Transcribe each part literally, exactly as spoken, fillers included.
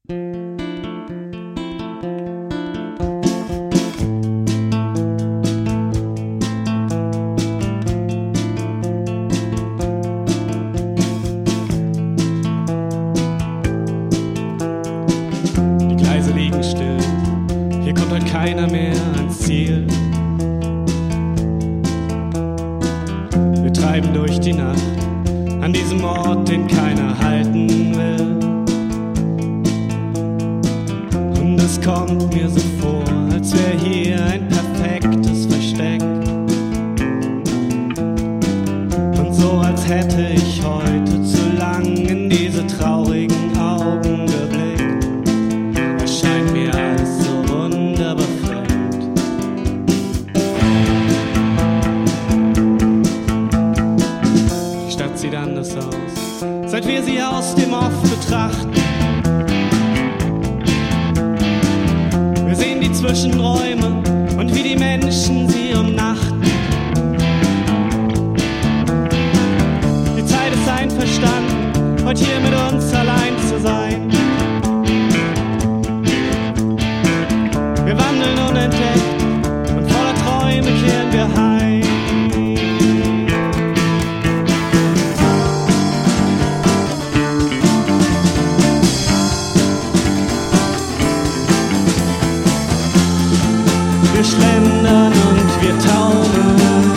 Die Gleise liegen still, hier kommt heute keiner mehr ans Ziel. Wir treiben durch die Nacht an diesem Ort, den keiner halten will. Und es kommt mir so vor, als wäre hier ein perfektes Versteck. Und so als hätte ich heute zu lang in diese traurigen Augen geblickt. Erscheint mir alles so wunderbar fremd. Die Stadt sieht anders aus, seit wir sie aus dem Off betrachten. Wir sehen die Zwischenräume und wie die Menschen sie umnachten. Die Zeit ist einverstanden, heute hier mit uns allein zu sein. Wir wandeln unentdeckt und voller Träume kehren wir heim. Wir schlendern und wir taumeln,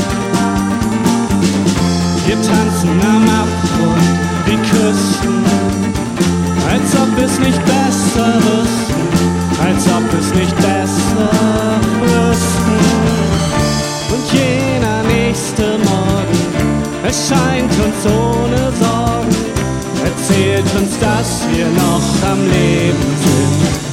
wir tanzen am Abgrund wie Küsten, als ob es nicht besser wüssten, als ob es nicht besser wüssten. Und jener nächste Morgen erscheint uns ohne Sorgen, erzählt uns, dass wir noch am Leben sind.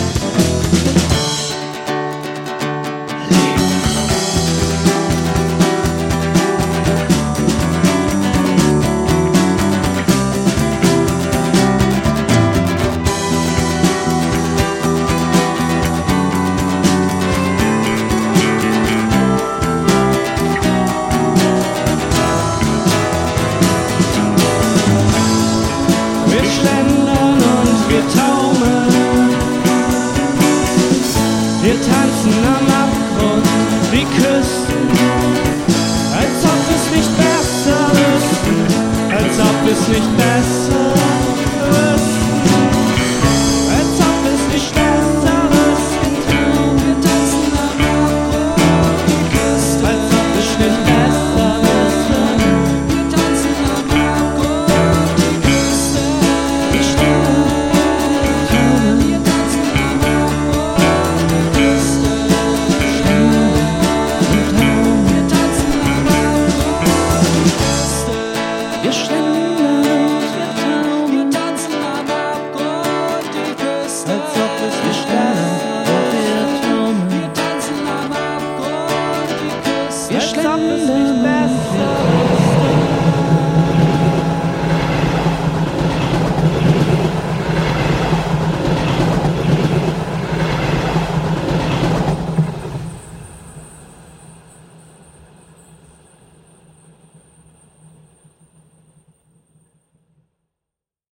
Wir tanzen am Abgrund wie Küsten, als ob es nicht besser wüssten, als ob es nicht besser wüssten, als ob es nicht besser wüssten. Wir tanzen am Abgrund wie Küsten, als ob es nicht besser wüssten. Wir tanzen am Abgrund wie Küsten, wie Sterne. Wir tanzen am Abgrund wie Küsten. Wir schlendern und wir taumeln, wir tanzen am Abgrund die Küste. Als ob es nicht besser wüssten. Wir tanzen am Abgrund die Küste. Wir schlendern, als ob es nicht besser